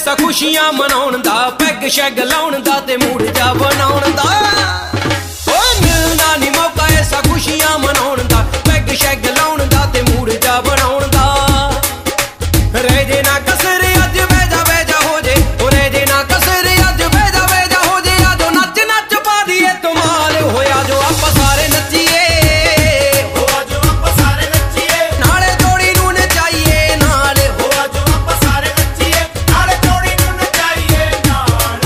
ਐਸਾ ਖੁਸ਼ੀਆਂ ਮਨਾਉਣ ਦਾ, ਪੈਗ ਸ਼ੈਗ ਲਾਉਣ ਦਾ ਤੇ ਮੂਡ ਜਾ ਬਣਾਉਣ ਦਾ। ਓਏ ਮਿਲਣਾ ਨੀ ਮੌਕਾ ਐਸਾ ਖੁਸ਼ੀਆਂ ਮਨਾਉਣ ਦਾ, ਪੈਗ ਸ਼ੈਗ ਲਾਉਣ ਦਾ ਤੇ ਮੂਡ ਜਾ ਬਣਾਉਣ ਦਾ। ਰਹਿ ਜੇ ਨਾ ਕਸਰ ਅੱਜ ਵੇਜਾ ਵੇਜਾ ਹੋ ਜੇ, ਹੋ ਰਹਿ ਜੇ ਨਾ ਕਸਰ ਅੱਜ ਵੇਜਾ ਵੇਜਾ ਹੋ ਜੇ। ਆਜੋ ਨੱਚ ਨੱਚ ਪਾ ਦੀਏ ਧਮਾਲ, ਹੋਇਆ ਜੋ ਆਪਾਂ ਸਾਰੇ ਨੱਚੀਏ, ਹੋ ਆਜੋ ਆਪਾਂ ਸਾਰੇ ਨੱਚੀਏ, ਨਾਲੇ ਜੋੜੀ ਨੂੰ ਨਚਾਈਏ ਨਾਲ। ਹੋ ਆਜੋ ਆਪਾਂ ਸਾਰੇ ਨੱਚੀਏ, ਨਾਲੇ ਜੋੜੀ ਨੂੰ ਨਚਾਈਏ ਨਾਲ।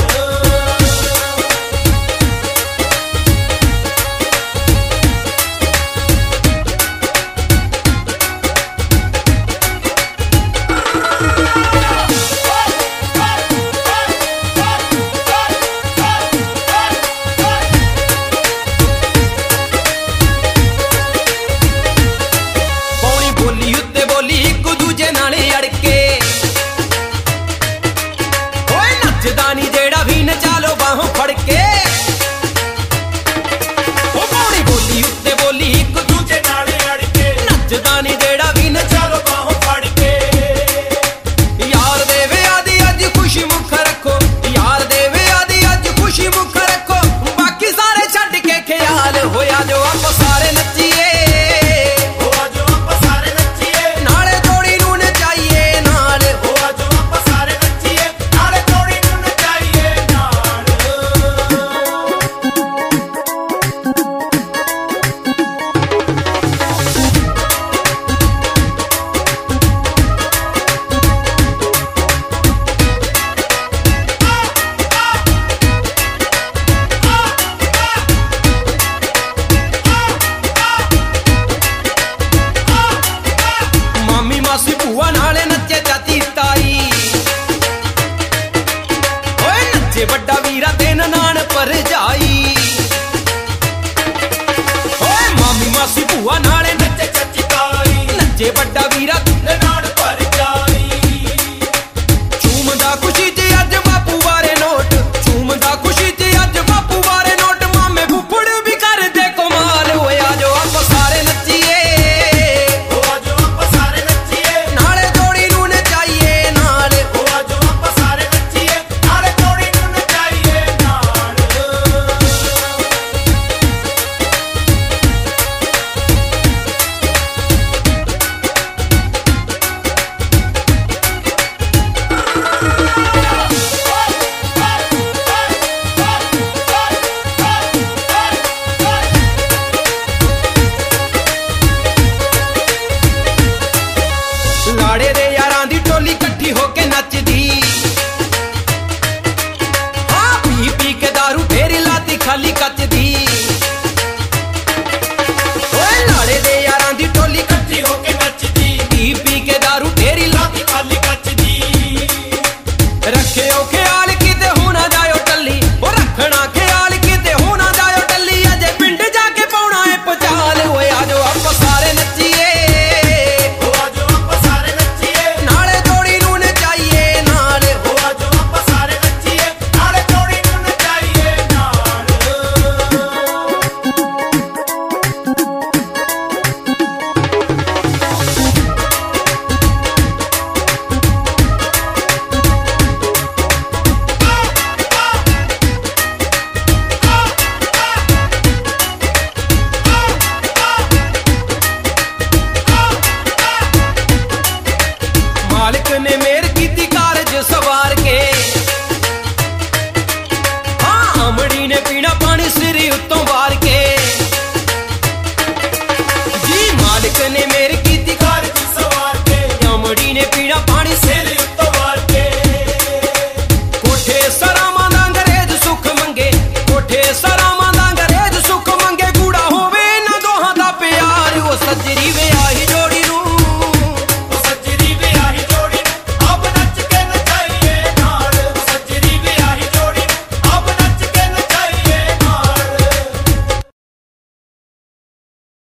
ਪੌਣੀ ਬੋਲੀ ਉੱਤੇ ਬੋਲੀ ਇੱਕ ਦੂਜੇ ਨਾਲ ਅੜ ਕੇ, ਓਏ ਨੱਚਦਾ ਨੀ ਜਿਹੜਾ ਵੀ ਨਚਾ ਲੋ ਬਾਹੋਂ ਫੜ ਕੇ। ਓ ਪੌਣੀ ਬੋਲੀ ਉੱਤੇ ਬੋਲੀ ਇੱਕ ਦੂਜੇ ਨਾਲ ਅੜ ਕੇ, ਨੱਚਦਾ ਨੀ ਜਿਹੜਾ ਵੀ ਨਚਾ ਚਲੋ ਬਾਹੋਂ ਫੜ ਕੇ। ਯਾਰ ਦੇ ਵਿਆਹ ਦੀ ਅੱਜ ਖੁਸ਼ੀ ਮੁੱਖ ਰੱਖੋ, ਯਾਰ ਦੇ ਵਿਆਹ ਦੀ ਅੱਜ ਖੁਸ਼ੀ ਮੁੱਖ ਰੱਖੋ। ਬਾਕੀ ਸਾਰੇ ਛੱਡ ਕੇ ਖਿਆਲ, ਹੋਇਆ ਜੋ ਆਪਾਂ ਸਾਰੇ ਨੱਚੀਏ, ਹੋ ਆਜੋ ਆਪਾਂ ਸਾਰੇ ਨੱਚੀਏ, ਨਾਲੇ ਜੋੜੀ ਨੂੰ ਨਚਾਈਏ ਨਾਲ। ਹੋ ਆਜੋ ਆਪਾਂ ਸਾਰੇ ਨੱਚੀਏ, ਨਾਲੇ ਜੋੜੀ ਨੂੰ ਨਚਾਈਏ ਨਾਲ। ਮਾਮੀ ਮਾਸੀ ਭੂਆ ਨਾਲੇ ਨੱਚੇ ਚਾਚੀ ਤਾਈ, ਓਏ ਨੱਚੇ ਵੱਡਾ ਵੀਰਾ ਤੇ ਨਨਾਣ ਭਰਜਾਈ। ਓਏ ਮਾਮੀ ਮਾਸੀ ਭੂਆ ਨਾਲੇ ਨੱਚੇ ਚਾਚੀ ਤਾਈ, ਨੱਚੇ ਵੱਡਾ ਵੀਰਾ